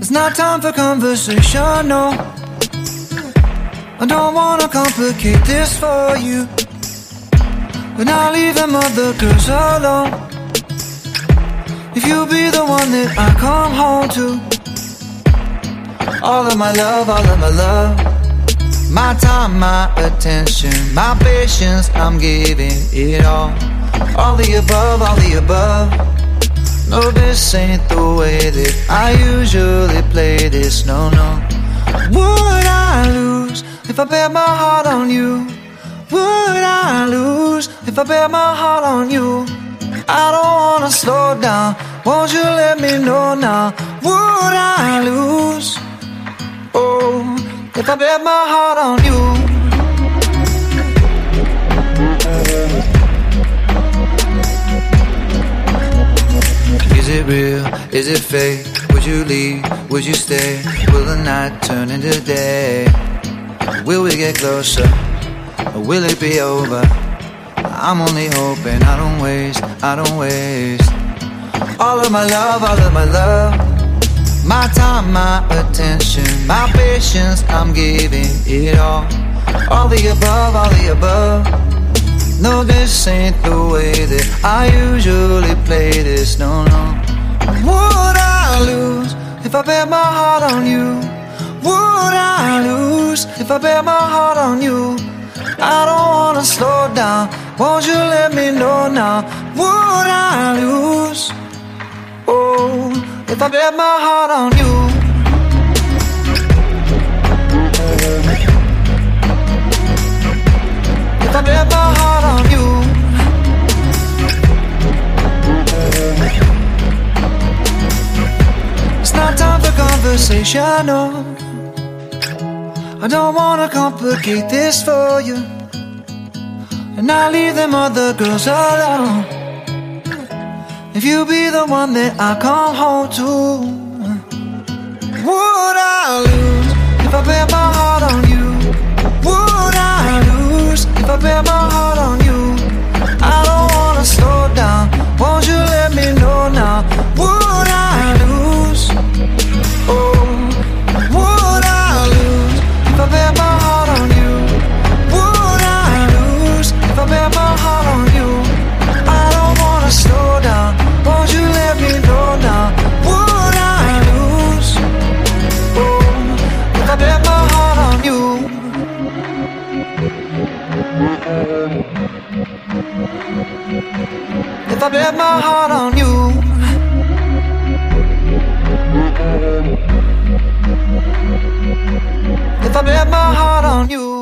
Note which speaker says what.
Speaker 1: It's not time for conversation, no. I don't wanna complicate this for you, but now leave them other girls alone. If you'll be the one that I come home to, all of my love, all of my love, my time, my attention, my patience, I'm giving it all. All the above, all the above. No, this ain't the way that I usually play this, no, no. Would I lose if I bet my heart on you? Would I lose if I bet my heart on you? I don't wanna slow down, won't you let me know now? Would I lose, oh, if I bet my heart on you? Is it real? Is it fake? Would you leave? Would you stay? Will the night turn into day? Will we get closer? Or will it be over? I'm only hoping I don't waste all of my love, all of my love, my time, my attention, my patience, I'm giving it all. All the above, all the above. No, this ain't the way that I usually play this, no, no. Would I lose if I bet my heart on you? Would I lose if I bet my heart on you? I don't wanna slow down, won't you let me know now? Would I lose, oh, if I bet my heart on you? If I bet my heart on you, it's not time for conversation, no. I don't wanna complicate this for you, and I leave them other girls alone. If you be the one that I come home to, would I lose if I bet my heart on you? Would I lose if I bet my heart on you? I don't wanna slow down, won't you let me know now? Would I lose, oh, would I lose if I bet my heart on you? Would I lose if I bet my heart on you? I don't wanna slow down, won't you let me know now? Would I lose, oh, if I bet my heart on you? If I bet my heart on you, if I bet my heart on you.